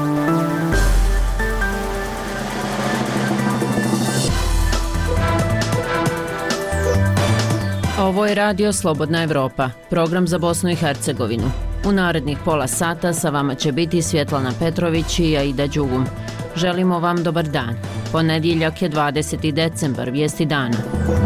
Ovo je Radio Slobodna Evropa, program za Bosnu i Hercegovinu. U narednih pola sata sa vama će biti Svjetlana Petrović i Aida Đugum. Želimo vam dobar dan. Ponedjeljak je 20. decembar, vijesti dana.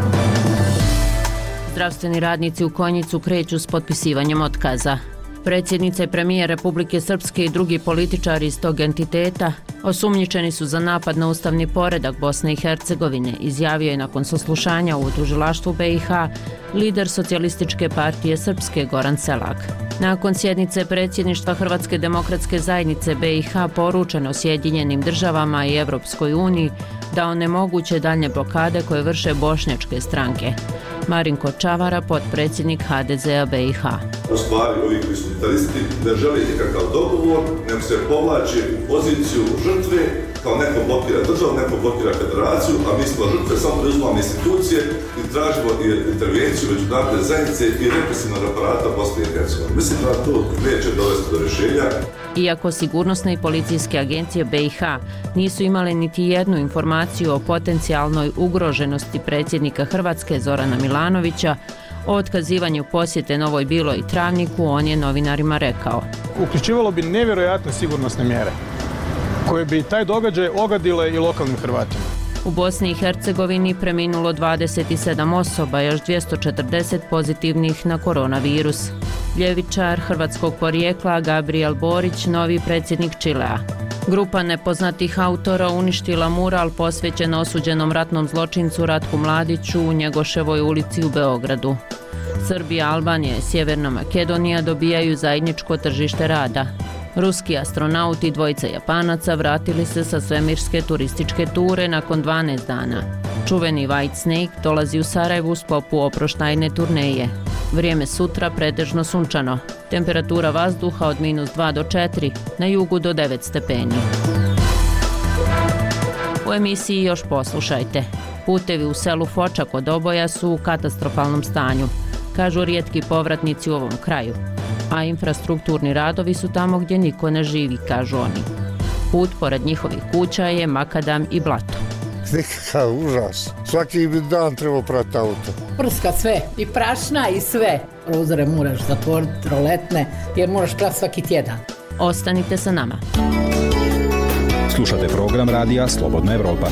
Zdravstveni radnici u Konjicu kreću s potpisivanjem otkaza. Predsjednica i premijer Republike Srpske i drugi političari iz tog entiteta osumnjičeni su za napad na ustavni poredak Bosne i Hercegovine, izjavio je nakon saslušanja u tužilaštvu BiH lider Socijalističke partije Srpske Goran Selak. Nakon sjednice predsjedništva Hrvatske demokratske zajednice BiH poručeno Sjedinjenim državama i Evropskoj uniji da onemoguće daljnje blokade koje vrše bošnjačke stranke. Marinko Čavara, potpredsjednik HDZ-a BiH. U stvari, ovi koji su unitaristi ne žele nikakav dogovor, nego se povlači u poziciju žrtve, kao neko blokira državu, neko blokira federaciju, a mi smo žrtve, samo preuzimamo institucije i tražimo intervenciju međunarodne zajednice i represivnog aparata Bosne i Hercegovine. Mislim da to neće dovesti do rješenja. Iako sigurnosne i policijske agencije BiH nisu imale niti jednu informaciju o potencijalnoj ugroženosti predsjednika Hrvatske Zorana Milanovića, o otkazivanju posjete Novoj Biloj i Travniku, on je novinarima rekao: uključivalo bi nevjerojatne sigurnosne mjere koje bi taj događaj ogadile i lokalnim Hrvatima. U Bosni i Hercegovini preminulo 27 osoba, još 240 pozitivnih na koronavirus. Ljevičar hrvatskog porijekla Gabriel Borić, novi predsjednik Čilea. Grupa nepoznatih autora uništila mural posvećen osuđenom ratnom zločincu Ratku Mladiću u Njegoševoj ulici u Beogradu. Srbija, Albanija i Sjeverna Makedonija dobijaju zajedničko tržište rada. Ruski astronauti i dvojica Japanaca vratili se sa svemirske turističke ture nakon 12 dana. Čuveni White Snake dolazi u Sarajevu u sklopu oproštajne turneje. Vrijeme sutra pretežno sunčano. Temperatura vazduha od -2 do 4, na jugu do 9 stepeni. U emisiji još poslušajte. Putevi u selu Foča kod Oboja su u katastrofalnom stanju, kažu rijetki povratnici u ovom kraju. A infrastrukturni radovi su tamo gdje niko ne živi, kažu oni. Put pored njihovih kuća je makadam i blato. Nikakav užas. Svaki dan treba prati auto. Prska sve, i prašna i sve. Prozore moraš zatvoriti, roletne, jer moraš prati svaki tjedan. Ostanite sa nama. Slušate program Radija Slobodna Evropa.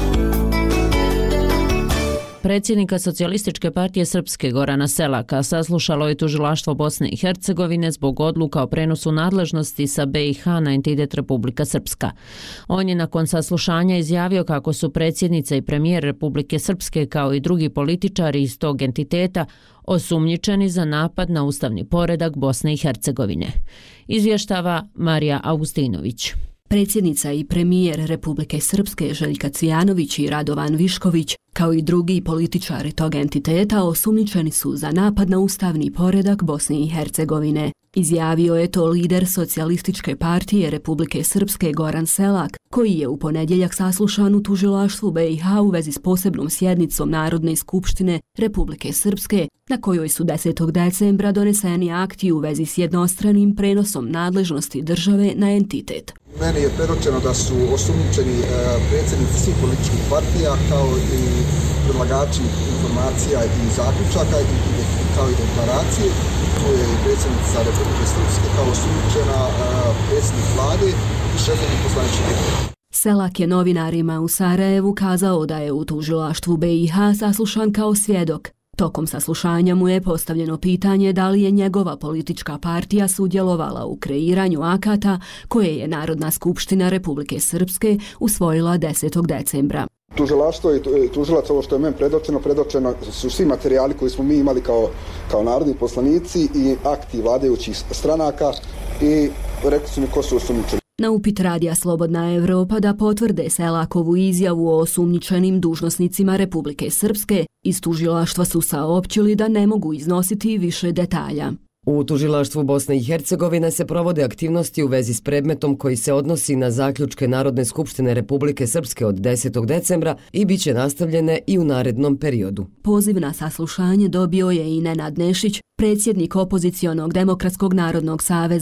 Predsjednika Socijalističke partije Srpske Gorana Selaka saslušalo je tužilaštvo Bosne i Hercegovine zbog odluka o prenosu nadležnosti sa BiH na entitet Republika Srpska. On je nakon saslušanja izjavio kako su predsjednica i premijer Republike Srpske kao i drugi političari iz tog entiteta osumnjičeni za napad na ustavni poredak Bosne i Hercegovine. Izvještava Marija Augustinović. Predsjednica i premijer Republike Srpske Željka Cvijanović i Radovan Višković, kao i drugi političari tog entiteta, osumnjičeni su za napad na ustavni poredak Bosne i Hercegovine. Izjavio je to lider Socijalističke partije Republike Srpske Goran Selak, koji je u ponedjeljak saslušan u tužilaštvu BiH u vezi s posebnom sjednicom Narodne skupštine Republike Srpske, na kojoj su 10. decembra doneseni akti u vezi s jednostranim prenosom nadležnosti države na entitet. Meni je predočeno da su osumnjičeni predsjednici svih političkih partija, kao i predlagači informacija i zaključaka, kao i deklaracije. Tu je i predsjednica Republike Srpske kao osumnjičena, predsjednik vlade i šefovi poslaničkih grupa. Selak je novinarima u Sarajevu kazao da je u tužilaštvu BiH saslušan kao svjedok. Tokom saslušanja mu je postavljeno pitanje da li je njegova politička partija sudjelovala u kreiranju akata koje je Narodna skupština Republike Srpske usvojila 10. decembra. Tužilaštvo i tužilac, ovo što je meni predočeno su svi materijali koji smo mi imali kao narodni poslanici i akti vladajućih stranaka i rekli su mi ko su osumnjičeni. Na upit Radija Slobodna Evropa da potvrde Selakovu izjavu o osumnjičenim dužnosnicima Republike Srpske, iz tužilaštva su saopćili da ne mogu iznositi više detalja. U tužilaštvu Bosne i Hercegovine se provode aktivnosti u vezi s predmetom koji se odnosi na zaključke Narodne skupštine Republike Srpske od 10. decembra i bit će nastavljene i u narednom periodu. Poziv na saslušanje dobio je i Nenad Nešić, predsjednik opozicionog Demokratskog narodnog saveza.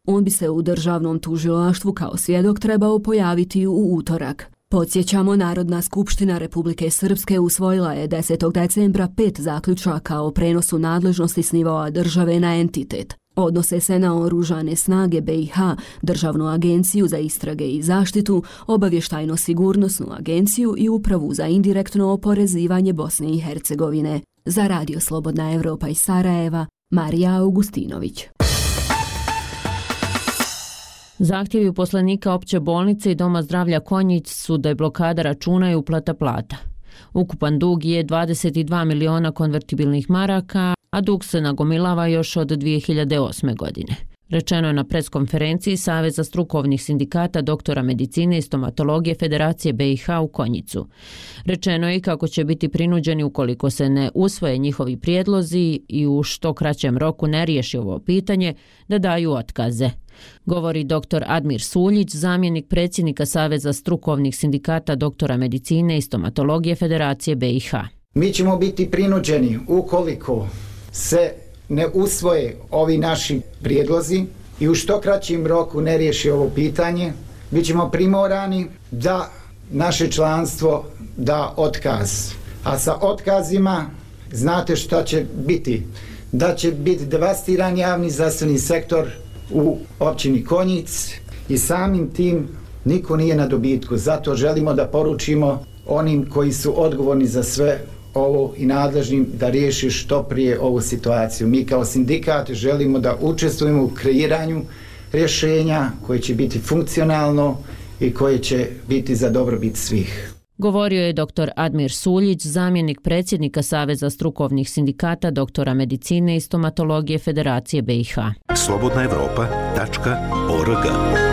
On bi se u državnom tužilaštvu kao svjedok trebao pojaviti u utorak. Podsjećamo, Narodna skupština Republike Srpske usvojila je 10. decembra 5 zaključaka o prenosu nadležnosti s nivoa države na entitet. Odnose se na oružane snage BiH, Državnu agenciju za istrage i zaštitu, Obavještajno-sigurnosnu agenciju i Upravu za indirektno oporezivanje Bosne i Hercegovine. Za Radio Slobodna Evropa iz Sarajeva, Marija Augustinović. Zahtjevi uposlenika opće bolnice i Doma zdravlja Konjic su da je blokada računa i uplata plata. Ukupan dug je 22 miliona konvertibilnih maraka, a dug se nagomilava još od 2008. godine. Rečeno je na preskonferenciji Saveza strukovnih sindikata doktora medicine i stomatologije Federacije BiH u Konjicu. Rečeno je kako će biti prinuđeni ukoliko se ne usvoje njihovi prijedlozi i u što kraćem roku ne riješi ovo pitanje, da daju otkaze. Govori dr. Admir Suljić, zamjenik predsjednika Saveza strukovnih sindikata doktora medicine i stomatologije Federacije BiH. Mi ćemo biti prinuđeni ukoliko se ne usvoje ovi naši prijedlozi i u što kraćim roku ne riješi ovo pitanje, bit ćemo primorani da naše članstvo da otkaz. A sa otkazima znate šta će biti? Da će biti devastiran javni zdravstveni sektor u općini Konjic i samim tim niko nije na dobitku. Zato želimo da poručimo onim koji su odgovorni za sve ovo i nadležnim da riješi što prije ovu situaciju. Mi kao sindikat želimo da učestvujemo u kreiranju rješenja koje će biti funkcionalno i koje će biti za dobrobit svih. Govorio je dr. Admir Suljić, zamjenik predsjednika Saveza strukovnih sindikata doktora medicine i stomatologije Federacije BiH. slobodnaevropa.org.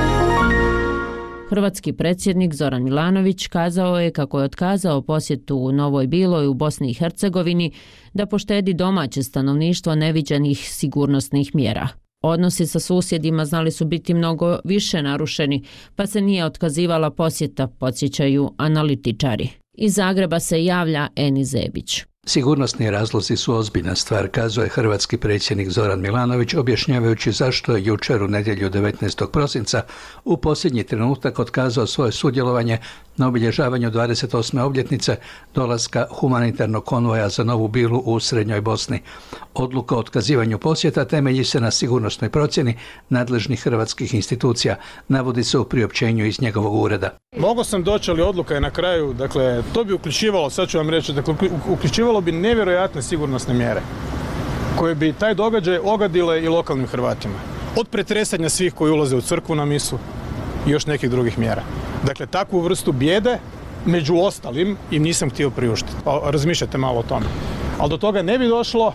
Hrvatski predsjednik Zoran Milanović kazao je kako je otkazao posjetu u Novoj Biloj u Bosni i Hercegovini da poštedi domaće stanovništvo neviđenih sigurnosnih mjera. Odnosi sa susjedima znali su biti mnogo više narušeni, pa se nije otkazivala posjeta, podsjećaju analitičari. Iz Zagreba se javlja Eni Zebić. Sigurnosni razlozi su ozbiljna stvar, kazuje hrvatski predsjednik Zoran Milanović, objašnjavajući zašto je jučer u nedjelju 19. prosinca u posljednji trenutak otkazao svoje sudjelovanje na obilježavanju 28. obljetnice dolaska humanitarnog konvoja za Novu Bilu u Srednjoj Bosni. Odluka o otkazivanju posjeta temelji se na sigurnosnoj procjeni nadležnih hrvatskih institucija, navodi se u priopćenju iz njegovog ureda. Mogao sam doći, ali odluka je na kraju, dakle, to bi uključivalo, sad ću vam reći, dakle, uključivalo bi nevjerojatne sigurnosne mjere koje bi taj događaj ogadile i lokalnim Hrvatima. Od pretresanja svih koji ulaze u crkvu na misu i još nekih drugih mjera. Dakle, takvu vrstu bijede, među ostalim, im nisam htio priuštiti. Razmišljajte malo o tome. Ali do toga ne bi došlo,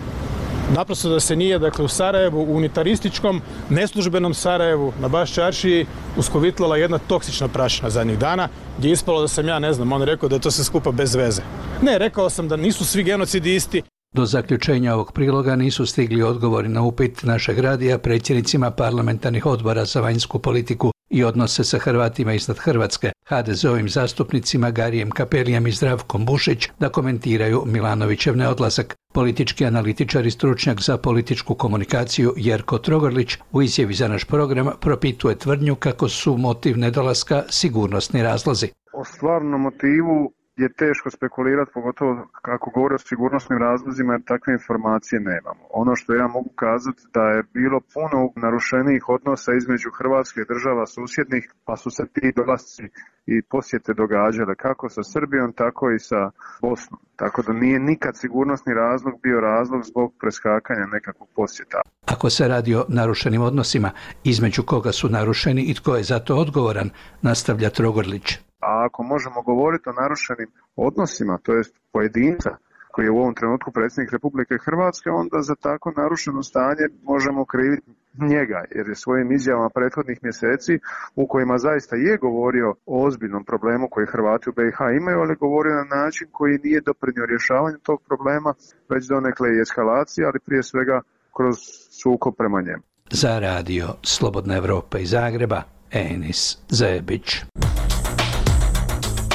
naprosto da se nije, dakle, u Sarajevu, u unitarističkom, neslužbenom Sarajevu, na Baš Čaršiji, uskovitlala jedna toksična prašina zadnjih dana, gdje je ispalo da sam ja, ne znam, on rekao da je to sve skupa bez veze. Ne, rekao sam da nisu svi genocidi isti. Do zaključenja ovog priloga nisu stigli odgovori na upit našeg radija predsjednicima parlamentarnih odbora za vanjsku politiku i odnose sa Hrvatima iznad Hrvatske, HDZ-ovim zastupnicima Garijem Kapelijem i Zdravkom Bušić, da komentiraju Milanovićev neodlazak. Politički analitičar i stručnjak za političku komunikaciju Jerko Trogorlić u izjavi za naš program propituje tvrdnju kako su motiv nedolaska sigurnosni razlozi. O stvarnom motivu je teško spekulirati, pogotovo kako govore o sigurnosnim razlozima, jer takve informacije nemamo. Ono što ja mogu kazati da je bilo puno narušenijih odnosa između Hrvatske i država susjednih, pa su se ti dolasci i posjete događale kako sa Srbijom, tako i sa Bosnom. Tako da nije nikad sigurnosni razlog bio razlog zbog preskakanja nekakvog posjeta. Ako se radi o narušenim odnosima, između koga su narušeni i tko je za to odgovoran, nastavlja Trogorlić. A ako možemo govoriti o narušenim odnosima, to jest pojedinca koji je u ovom trenutku predsjednik Republike Hrvatske, onda za tako narušeno stanje možemo kriviti njega, jer je svojim izjavama prethodnih mjeseci u kojima zaista je govorio o ozbiljnom problemu koji Hrvati u BiH imaju, ali govorio na način koji nije doprinio rješavanju tog problema, već donekle i eskalacije, ali prije svega kroz sukob prema njemu. Za radio Slobodna Evropa iz Zagreba, Enis Zebić.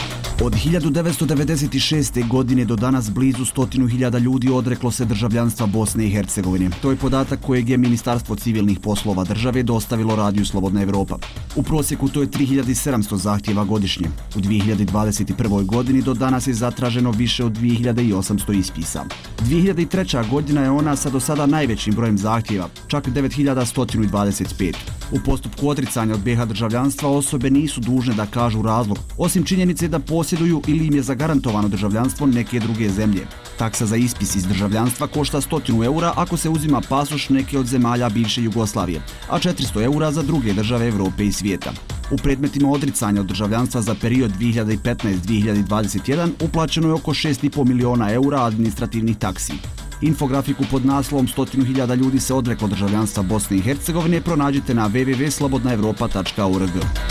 Od 1996. godine do danas blizu 100.000 ljudi odreklo se državljanstva Bosne i Hercegovine. To je podatak kojeg je Ministarstvo civilnih poslova države dostavilo Radiju Slobodna Evropa. U prosjeku to je 3700 zahtjeva godišnje. U 2021. godini do danas je zatraženo više od 2800 ispisa. 2003. godina je ona sa do sada najvećim brojem zahtjeva, čak 9125. U postupku odricanja od BiH državljanstva osobe nisu dužne da kažu razlog, osim činjenice da posjeduju ili im je zagarantovano državljanstvo neke druge zemlje. Taksa za ispis iz državljanstva košta 100 eura ako se uzima pasoš neke od zemalja bivše Jugoslavije, a 400 eura za druge države Evrope i svijeta. U predmetima odricanja od državljanstva za period 2015-2021 uplaćeno je oko 6,5 miliona eura administrativnih taksi. Infografiku pod naslovom 100.000 ljudi se odreklo državljanstva Bosne i Hercegovine pronađite na www.slobodnaevropa.org.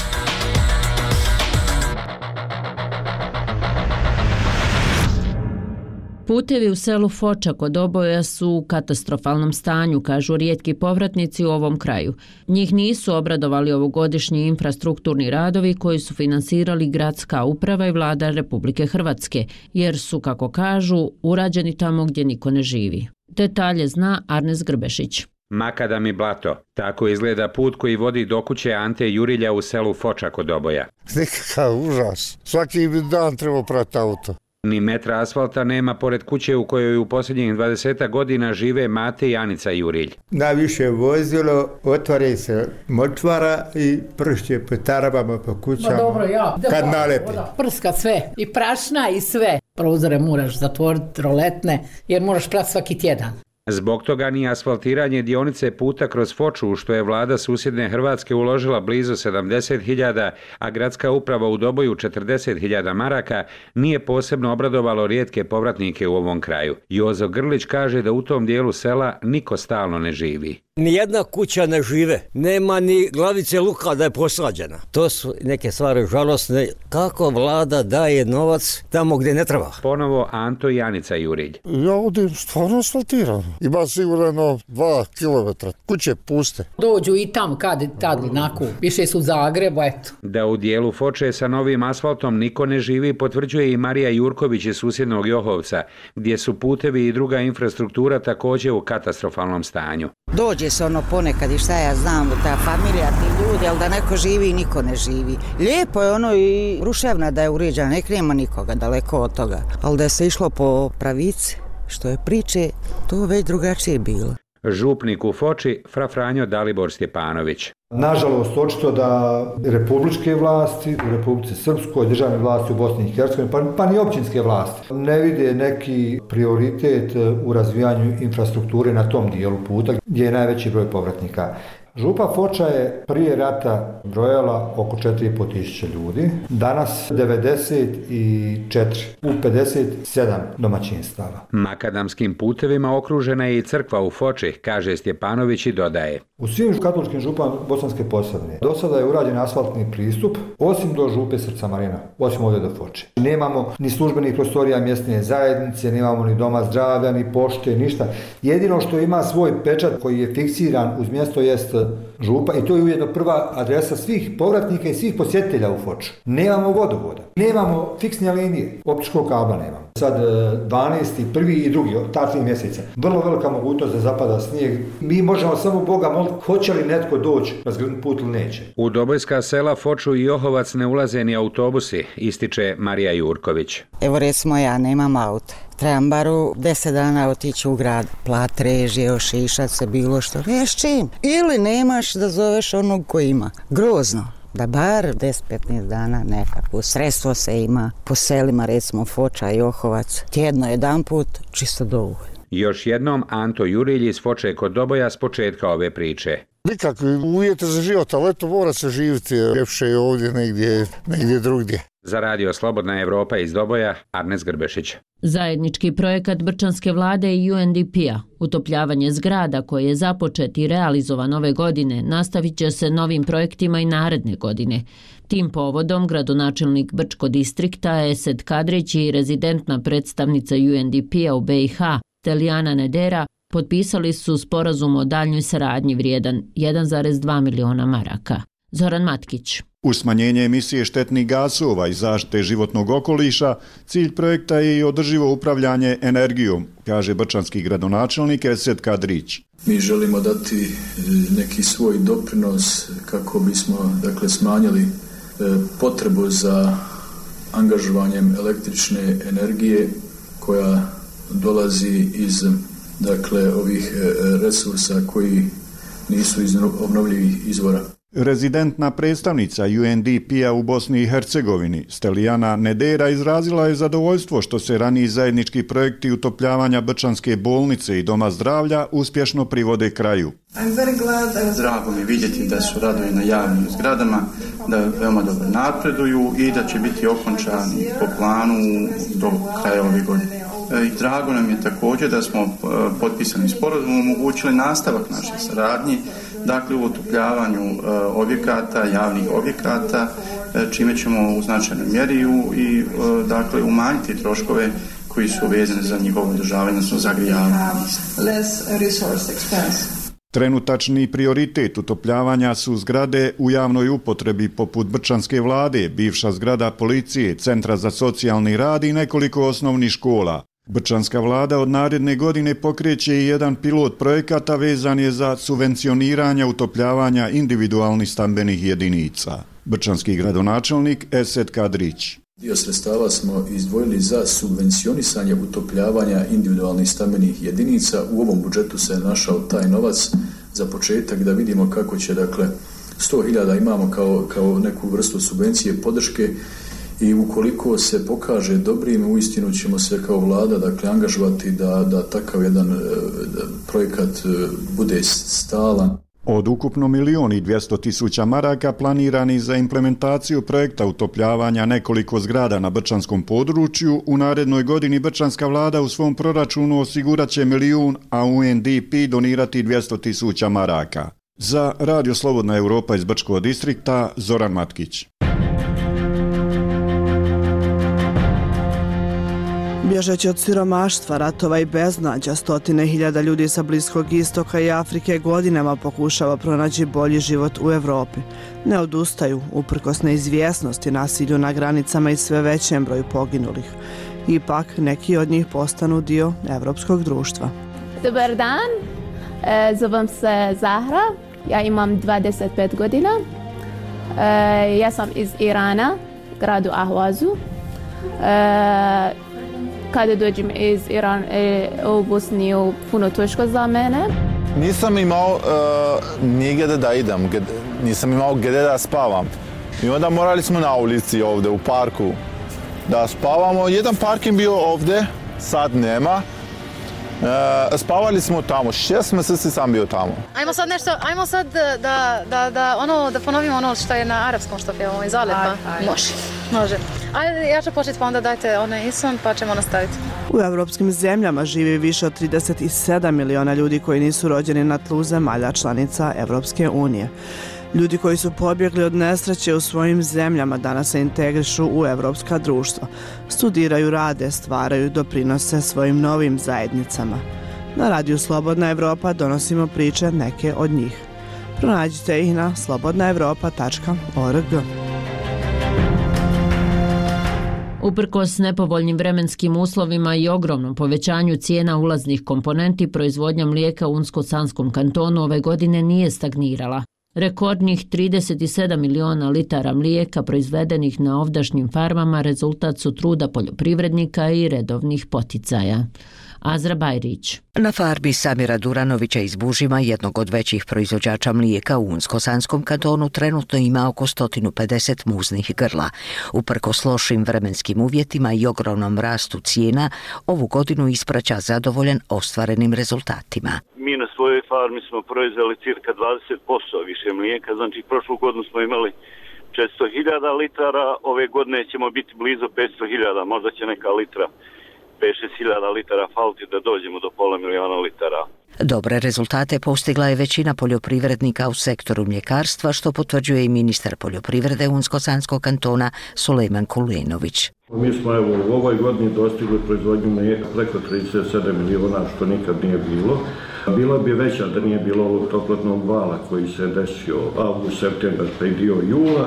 Putevi u selu Foča kod Oboja su u katastrofalnom stanju, kažu rijetki povratnici u ovom kraju. Njih nisu obradovali ovogodišnji infrastrukturni radovi koji su finansirali gradska uprava i vlada Republike Hrvatske, jer su, kako kažu, urađeni tamo gdje niko ne živi. Detalje zna Arnes Grbešić. Makadam i blato. Tako izgleda put koji vodi do kuće Ante Jurilja u selu Foča kod Oboja. Nekakav užas. Svaki dan treba prati auto. Ni metra asfalta nema pored kuće u kojoj u posljednjih 20 godina žive Mate i Anica Jurilj. Najviše vozilo, otvore se močvara i pršće po tarabama, po kućama. Dobro, kad naleti. Prska sve, i prašna i sve. Prozore moraš zatvoriti, roletne, jer moraš prati svaki tjedan. Zbog toga ni asfaltiranje dionice puta kroz Foču, u što je vlada susjedne Hrvatske uložila blizu 70.000, a gradska uprava u Doboju 40.000 maraka, nije posebno obradovalo rijetke povratnike u ovom kraju. Jozo Grlić kaže da u tom dijelu sela niko stalno ne živi. Nijedna kuća ne žive, nema ni glavice luka da je posađena. To su neke stvari žalosne. Kako vlada daje novac tamo gdje ne treba? Ponovo Anto i Anica Jurilj. Ja ovdje stvarno asfaltiram. Ima sigurno 2 km. Kuće puste. Dođu i tam kad naku. Više su Zagreba, eto. Da u dijelu Foče sa novim asfaltom niko ne živi, potvrđuje i Marija Jurković iz susjednog Johovca, gdje su putevi i druga infrastruktura također u katastrofalnom stanju. Dođe se ponekad i šta ja znam, ta familija, ti ljudi, ali da neko živi i niko ne živi. Lijepo je i ruševna da je uređena, nek nema nikoga daleko od toga. Ali da se išlo po pravici, što je priče, to već drugačije bilo. Župnik u Foči, fra Franjo Dalibor Stjepanović. Nažalost, očito da republičke vlasti u Republici Srpskoj, državne vlasti u Bosni i Hercegovini, pa ni općinske vlasti, ne vide neki prioritet u razvijanju infrastrukture na tom dijelu puta gdje je najveći broj povratnika. Župa Foča je prije rata brojala oko 4.500 ljudi, danas 94 u 57 domaćinstava. Makadamskim putevima okružena je i crkva u Foči, kaže Stjepanović i dodaje. U svim katoličkim župama Bosanske Posavine do sada je urađen asfaltni pristup, osim do župe Srca Marina, osim ovdje do Foče. Nemamo ni službenih prostorija mjesne zajednice, nemamo ni doma zdravlja, ni pošte, ništa. Jedino što ima svoj pečat koji je fiksiran uz mjesto jest župa i to je ujedno prva adresa svih povratnika i svih posjetitelja u Foču. Nemamo vodovoda, nemamo fiksne linije, optičkog kabla nemamo. Sad 12. prvi i drugi, ta 3 mjeseca. Vrlo velika mogućnost da zapada snijeg. Mi možemo samo Boga moliti hoće li netko doći razgrnuti put ili neće. U Dobojska sela Foču i Johovac ne ulaze ni autobusi, ističe Marija Jurković. Evo recimo ja nemam auta. Trebam bar u 10 dana otići u grad, plat režije, ošišat se, bilo što. Veš čim? Ili nemaš da zoveš onog ko ima. Grozno. Da bar 10-15 dana nekako sredstvo se ima po selima, recimo Foča i Johovac. Tjedno jedan put, čisto dovoljno. Još jednom Anto Jurilj iz Foče kod Doboja s početka ove priče. Nikakvi uvjete za život, ali eto mora se živjeti ljepše je ovdje negdje drugdje. Za Radio Slobodna Evropa iz Doboja, Arnes Grbešić. Zajednički projekat Brčanske vlade i UNDP-a, utopljavanje zgrada koji je započet i realizovan ove godine, nastavit će se novim projektima i naredne godine. Tim povodom gradonačelnik Brčko distrikta Esed Kadrić i rezidentna predstavnica UNDP-a u BiH Teljana Nedera potpisali su sporazum o daljnjoj saradnji vrijedan 1,2 miliona maraka. Zoran Matkić. Uz smanjenje emisije štetnih gasova i zaštite životnog okoliša, cilj projekta je i održivo upravljanje energijom, kaže brčanski gradonačelnik Esed Kadrić. Mi želimo dati neki svoj doprinos kako bismo smanjili potrebu za angažovanjem električne energije koja dolazi iz ovih resursa koji nisu iz obnovljivih izvora. Rezidentna predstavnica UNDP-a u Bosni i Hercegovini, Stelijana Nedera, izrazila je zadovoljstvo što se raniji zajednički projekti utopljavanja Brčanske bolnice i Doma zdravlja uspješno privode kraju. Drago mi vidjeti da su radovi na javnim zgradama, da veoma dobro napreduju i da će biti okončani po planu do kraja ove godine. I drago nam je također da smo potpisani sporazum omogućili nastavak naše saradnje, u utopljavanju objekata, javnih objekata, čime ćemo u značajnoj mjeri i umanjiti troškove koji su vezani za njihovo održavanje, odnosno zagrijavanje. Trenutačni prioritet utopljavanja su zgrade u javnoj upotrebi poput Brčanske vlade, bivša zgrada policije, Centra za socijalni rad i nekoliko osnovnih škola. Brčanska vlada od naredne godine pokreće i jedan pilot projekata vezan je za subvencioniranje utopljavanja individualnih stambenih jedinica. Brčanski gradonačelnik Esed Kadrić. Dio sredstava smo izdvojili za subvencionisanje utopljavanja individualnih stambenih jedinica. U ovom budžetu se našao taj novac za početak da vidimo kako će, 100.000 imamo kao neku vrstu subvencije podrške i ukoliko se pokaže dobrim, uistinu ćemo se kao vlada angažovati da takav jedan projekat bude stalan. Od ukupno 1.200.000 maraka planirani za implementaciju projekta utopljavanja nekoliko zgrada na brčanskom području, u narednoj godini brčanska vlada u svom proračunu osigurat će 1.000.000, a UNDP donirati 200.000 maraka. Za Radio Slobodna Europa iz Brčkog distrikta, Zoran Matkić. Bježeći od siromaštva, ratova i beznađa, stotine hiljada ljudi sa Bliskog istoka i Afrike godinama pokušava pronaći bolji život u Evropi. Ne odustaju, uprkos neizvjesnosti, nasilju na granicama i sve većem broju poginulih. Ipak, neki od njih postanu dio evropskog društva. Dobar dan, zovem se Zahra, ja imam 25 godina. Ja sam iz Irana, gradu Ahvazu. Kada dođem iz Irana u Bosniju, puno teško za mene. Nisam imao nigdje da idem, nisam imao gdje da spavam. I onda morali smo na ulici ovdje, u parku, da spavamo. Jedan parking bio ovdje, sad nema. Spavali smo tamo, 6 mjeseci sam bio tamo. Ajmo sad da ponovimo ono što je na arapskom što pjevamo iz Alepa. Može. Ajde, ja ću početi pa onda dajte onaj isun pa ćemo nastaviti. U evropskim zemljama živi više od 37 miliona ljudi koji nisu rođeni na tlu zemalja članica Evropske unije. Ljudi koji su pobjegli od nesreće u svojim zemljama danas se integrišu u evropska društva. Studiraju, rade, stvaraju, doprinose svojim novim zajednicama. Na Radiju Slobodna Evropa donosimo priče neke od njih. Pronađite ih na slobodnaevropa.org. Uprkos nepovoljnim vremenskim uslovima i ogromnom povećanju cijena ulaznih komponenti, proizvodnja mlijeka u Unsko-Sanskom kantonu ove godine nije stagnirala. Rekordnih 37 miliona litara mlijeka proizvedenih na ovdašnjim farmama rezultat su truda poljoprivrednika i redovnih poticaja. Azra Bajrić. Na farmi Samira Duranovića iz Bužima, jednog od većih proizvođača mlijeka u Unsko-Sanskom kantonu, trenutno ima oko 150 muznih grla. Uprkos lošim vremenskim uvjetima i ogromnom rastu cijena, ovu godinu ispraća zadovoljan ostvarenim rezultatima. Mi na svojoj farmi smo proizveli cirka 20% više mlijeka, znači prošlu godinu smo imali 400.000 litara, ove godine ćemo biti blizu 500.000, možda će neka litra 5-6.000 litara faliti da dođemo do 500.000 litara. Dobre rezultate postigla je većina poljoprivrednika u sektoru mljekarstva, što potvrđuje i ministar poljoprivrede Unsko-Sanskog kantona Sulejman Kulenović. Mi smo u ovoj godini dostigli proizvodnju mlijeka preko 37 miliona, što nikad nije bilo. Bila bi veća da nije bilo ovog toplotnog vala koji se desio avgust, septembar pa i dio jula.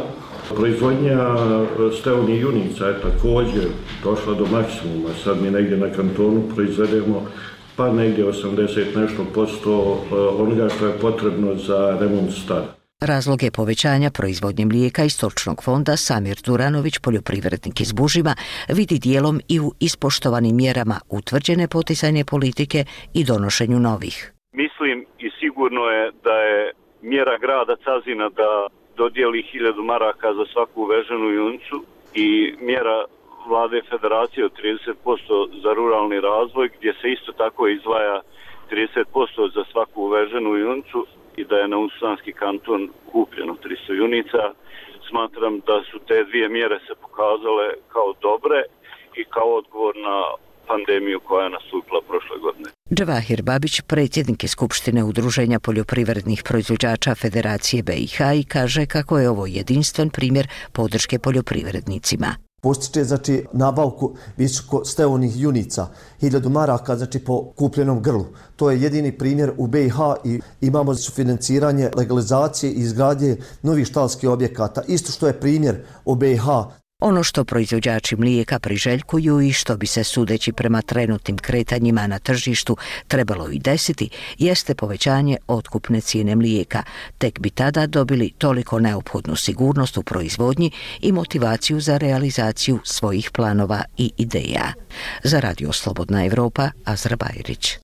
Proizvodnja steonih junica je također došla do maksimuma. Sad mi negdje na kantonu proizvedemo pa negdje 80 nešto posto onoga što je potrebno za remont stada. Razloge povećanja proizvodnje mlijeka iz stočnog fonda Samir Duranović, poljoprivrednik iz Bužima, vidi dijelom i u ispoštovanim mjerama utvrđene poticajne politike i donošenju novih. Mislim i sigurno je da je mjera grada Cazina da dodijeli 1000 maraka za svaku uveženu juncu i mjera vlade federacije od 30% za ruralni razvoj, gdje se isto tako izdvaja 30% za svaku uveženu juncu i da je na Unsko-sanski kanton kupljeno 300 junica. Smatram da su te dvije mjere se pokazale kao dobre i kao odgovor na pandemiju koja je nastupila prošle godine. Džavahir Babić, predsjednik je Skupštine Udruženja poljoprivrednih proizvođača Federacije BiH, i kaže kako je ovo jedinstven primjer podrške poljoprivrednicima. Postiče nabavku visoko steonih junica, 1000 maraka po kupljenom grlu. To je jedini primjer u BiH i imamo sufinanciranje legalizacije i izgradnje novih štalskih objekata. Isto što je primjer u BiH. Ono što proizvođači mlijeka priželjkuju i što bi se, sudeći prema trenutnim kretanjima na tržištu, trebalo i desiti, jeste povećanje otkupne cijene mlijeka. Tek bi tada dobili toliko neophodnu sigurnost u proizvodnji i motivaciju za realizaciju svojih planova i ideja. Za Radio Slobodna Evropa, Azra Bajrić.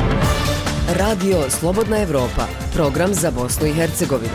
Radio Slobodna Evropa, program za Bosnu i Hercegovinu.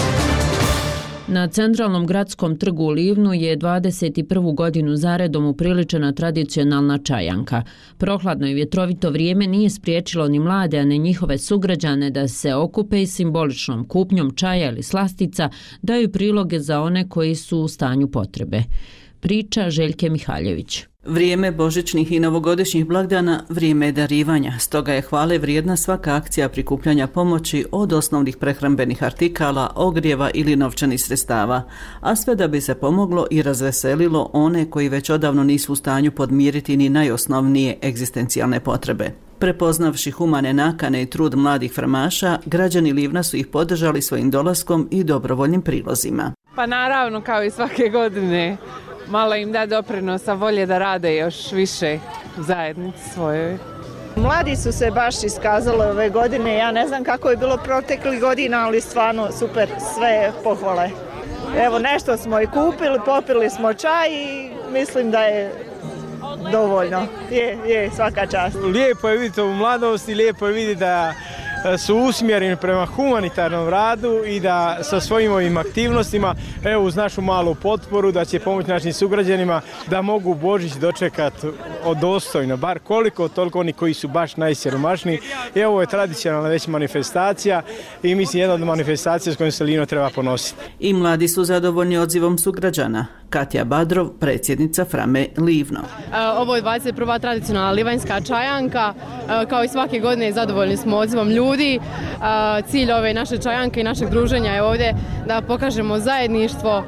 Na centralnom gradskom trgu u Livnu je 21. godinu zaredom upriličena tradicionalna čajanka. Prohladno i vjetrovito vrijeme nije spriječilo ni mlade, a ne njihove sugrađane da se okupe i simboličnom kupnjom čaja ili slastica daju priloge za one koji su u stanju potrebe. Priča Željke Mihaljević. Vrijeme božićnih i novogodišnjih blagdana vrijeme je darivanja, stoga je hvale vrijedna svaka akcija prikupljanja pomoći od osnovnih prehrambenih artikala, ogrijeva ili novčanih sredstava, a sve da bi se pomoglo i razveselilo one koji već odavno nisu u stanju podmiriti ni najosnovnije egzistencijalne potrebe. Prepoznavši humane nakane i trud mladih framaša, građani Livna su ih podržali svojim dolaskom i dobrovoljnim prilozima. Pa naravno, kao i svake godine, malo im da doprinosa, volje da rade još više u zajednici svojoj. Mladi su se baš iskazali ove godine, ja ne znam kako je bilo proteklih godina, ali stvarno super, sve pohvale. Evo, nešto smo i kupili, popili smo čaj i mislim da je dovoljno. Je, svaka čast. Lijepo je vidjeti ovu mladost i lijepo je vidjeti da su usmjereni prema humanitarnom radu i da sa svojim ovim aktivnostima, evo uz našu malu potporu, da će pomoći našim sugrađanima da mogu Božić dočekati dostojno, bar koliko toliko oni koji su baš najsiromašniji. I ovo je tradicionalna već manifestacija i mislim jedna od manifestacija s kojom se Livno treba ponositi. I mladi su zadovoljni odzivom sugrađana. Katja Badrov, predsjednica Frame Livno. Ovo je 21. tradicionalna livanjska čajanka. Kao i svake godine zadovoljni smo odzivom ljudi. Cilj ove naše čajanke i našeg druženja je ovdje da pokažemo zajedništvo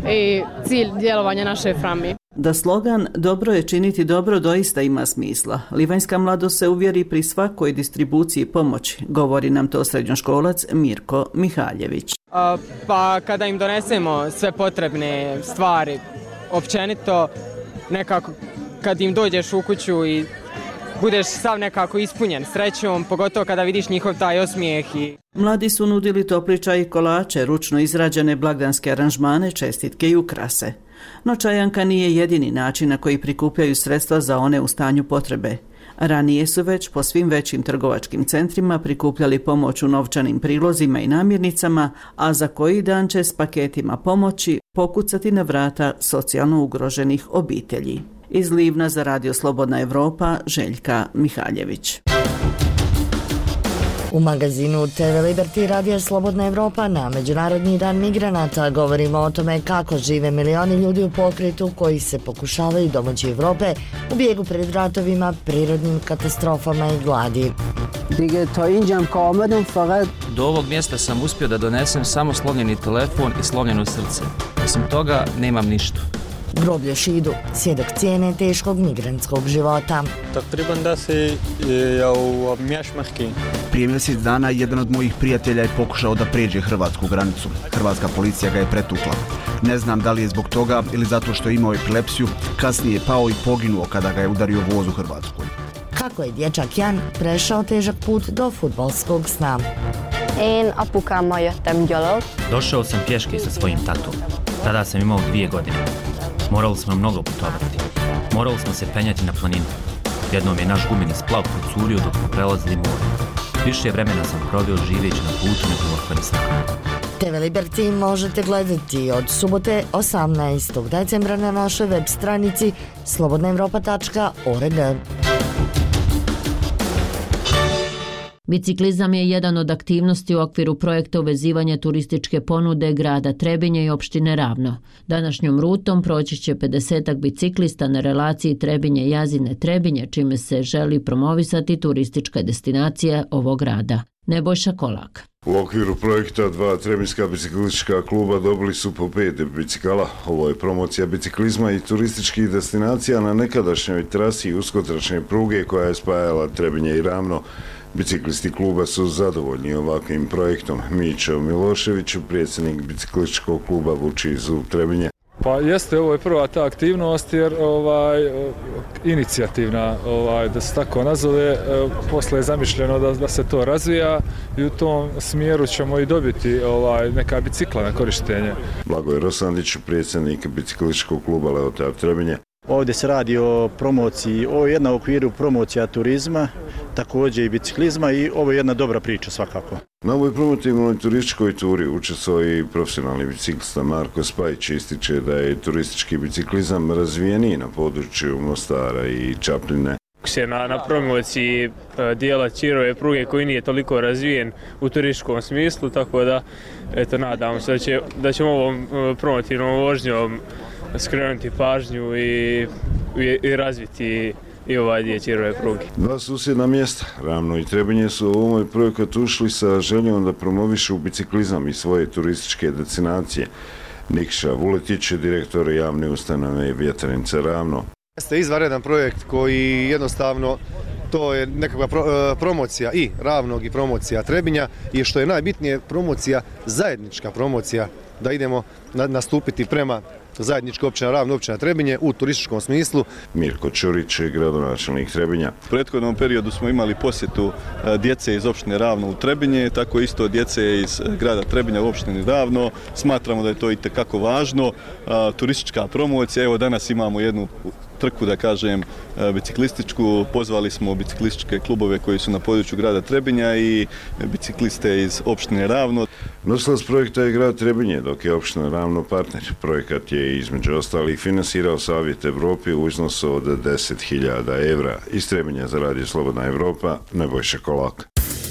i cilj djelovanja naše Frame. Da slogan "Dobro je činiti dobro" doista ima smisla. Livanjska mladost se uvjeri pri svakoj distribuciji pomoći, govori nam to srednjoškolac Mirko Mihaljević. Pa kada im donesemo sve potrebne stvari, općenito nekako kad im dođeš u kuću i budeš sav nekako ispunjen srećom, pogotovo kada vidiš njihov taj osmijeh. Mladi su nudili topli čaj i kolače, ručno izrađene blagdanske aranžmane, čestitke i ukrase. No čajanka nije jedini način na koji prikupljaju sredstva za one u stanju potrebe. Ranije su već po svim većim trgovačkim centrima prikupljali pomoć u novčanim prilozima i namirnicama, a za koji dan će s paketima pomoći pokucati na vrata socijalno ugroženih obitelji. Iz Livna za Radio Slobodna Evropa, Željka Mihaljević. U magazinu TV Liberty Radio Slobodna Evropa na Međunarodni dan migranata govorimo o tome kako žive milioni ljudi u pokretu koji se pokušavaju domoći Evrope u bijegu pred ratovima, prirodnim katastrofama i gladi. Do ovog mjesta sam uspio da donesem samo slomljeni telefon i slomljeno srce. Osim toga, nemam ništa. Groblje Šidu, svjedok cijene teškog migrantskog života. Prije mjesec dana jedan od mojih prijatelja je pokušao da pređe hrvatsku granicu. Hrvatska policija ga je pretukla. Ne znam da li je zbog toga ili zato što je imao epilepsiju, kasnije je pao i poginuo kada ga je udario voz u Hrvatskoj. Kako je dječak Jan prešao težak put do fudbalskog sna? Došao sam pješke sa svojim tatom. Tada sam imao 2 godine. Morali smo mnogo putovati. Morali smo se penjati na planinu. Jednom je naš gumeni splav procurio dok smo prelazili more. Više vremena sam proveo živeći na putu nego u Afganistanu. TV Liberty možete gledati od subote 18. decembra na našoj web stranici slobodnaevropa.org. Biciklizam je jedan od aktivnosti u okviru projekta uvezivanja turističke ponude grada Trebinje i opštine Ravno. Današnjom rutom proći će 50 biciklista na relaciji Trebinje-Jazine-Trebinje, čime se želi promovisati turistička destinacija ovog grada. Nebojša Kolak. U okviru projekta 2 trebinjska biciklistička kluba dobili su po 5 bicikala. Ovo je promocija biciklizma i turističkih destinacija na nekadašnjoj trasi uskotračne pruge koja je spajala Trebinje i Ravno. Biciklisti kluba su zadovoljni ovakvim projektom. Mićo Milošević, predsjednik biciklističkog kluba Vuči Zub Trebinje. Pa jeste, ovo je prva ta aktivnost jer inicijativna, da se tako nazove, posle je zamišljeno da se to razvija i u tom smjeru ćemo i dobiti neka bicikla na korištenje. Blagoje Rosandić, predsjednik biciklističkog kluba Leotar Trebinje. Ovdje se radi o promociji, ovo je jedna u okviru promocija turizma, također i biciklizma i ovo je jedna dobra priča svakako. Na ovoj promotivnoj turističkoj turi učestvovao i profesionalni biciklista Marko Spajić, ističe da je turistički biciklizam razvijeniji na području Mostara i Čapljine. Na promociji dijela Ćirove pruge koji nije toliko razvijen u turističkom smislu, tako da nadamo se da ćemo ovom promotivnom vožnjom skrenuti pažnju i razviti i ovaj dio Ćirove pruge. 2 susjedna mjesta, Ravno i Trebinje, su u ovoj projekat ušli sa željom da promovišu biciklizam i svoje turističke destinacije. Nikša Vuletić, direktor javne ustanove Vjetrnica Ravno. Jeste izvanredan projekt koji jednostavno to je nekakva promocija i Ravnog i promocija Trebinja i što je najbitnije promocija, zajednička promocija da idemo nastupiti prema zajednička općina Ravno, općina Trebinje u turističkom smislu. Mirko Ćurić, gradonačelnik Trebinja. U prethodnom periodu smo imali posjetu djece iz općine Ravno u Trebinje, tako isto djece iz grada Trebinja u općini Ravno. Smatramo da je to itekako važno. Turistička promocija, evo danas imamo jednu trku, da kažem, biciklističku. Pozvali smo biciklističke klubove koji su na području grada Trebinja i bicikliste iz opštine Ravno. Nosilac projekta je grad Trebinje, dok je opština Ravno partner. Projekat je između ostalih finansirao Savjet Evrope u iznosu od 10.000 evra. Iz Trebinja za Radio Slobodna Evropa, Nebojša Kolak.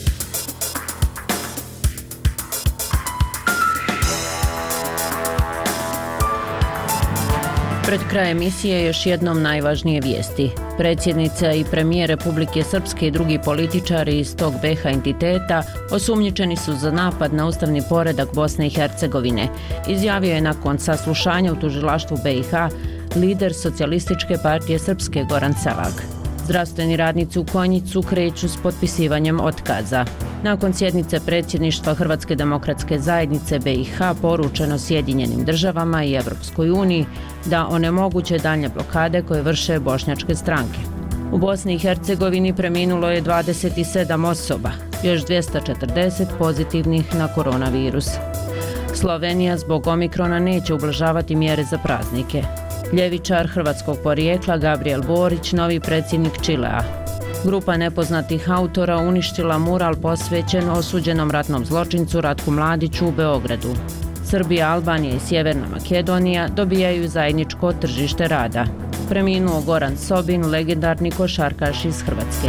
Pred kraj emisije još jednom najvažnije vijesti. Predsjednica i premijer Republike Srpske i drugi političari iz tog BiH entiteta osumnjičeni su za napad na ustavni poredak Bosne i Hercegovine. Izjavio je nakon saslušanja u tužilaštvu BiH lider Socijalističke partije Srpske Goran Celag. Zdravstveni radnici u Konjicu kreću s potpisivanjem otkaza. Nakon sjednice predsjedništva Hrvatske demokratske zajednice BiH poručeno Sjedinjenim državama i Evropskoj uniji da onemoguće daljnje blokade koje vrše bošnjačke stranke. U Bosni i Hercegovini preminulo je 27 osoba, još 240 pozitivnih na koronavirus. Slovenija zbog omikrona neće ublažavati mjere za praznike. Ljevičar hrvatskog porijekla Gabriel Borić, novi predsjednik Čilea. Grupa nepoznatih autora uništila mural posvećen osuđenom ratnom zločincu Ratku Mladiću u Beogradu. Srbija, Albanija i Sjeverna Makedonija dobijaju zajedničko tržište rada. Preminuo Goran Sobin, legendarni košarkaš iz Hrvatske.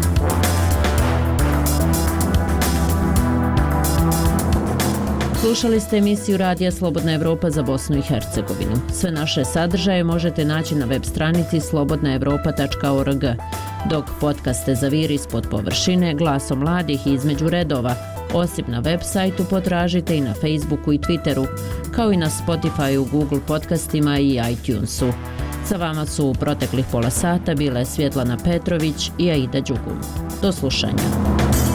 Slušali ste emisiju Radija Slobodna Evropa za Bosnu i Hercegovinu. Sve naše sadržaje možete naći na web stranici slobodnaevropa.org, dok podcaste Zaviri ispod površine, Glasom mladih i Između redova Osim na web sajtu, potražite i na Facebooku i Twitteru, kao i na Spotifyu, Google podcastima i iTunesu. Sa vama su u proteklih pola sata bile Svjetlana Petrović i Aida Đugum. Do slušanja.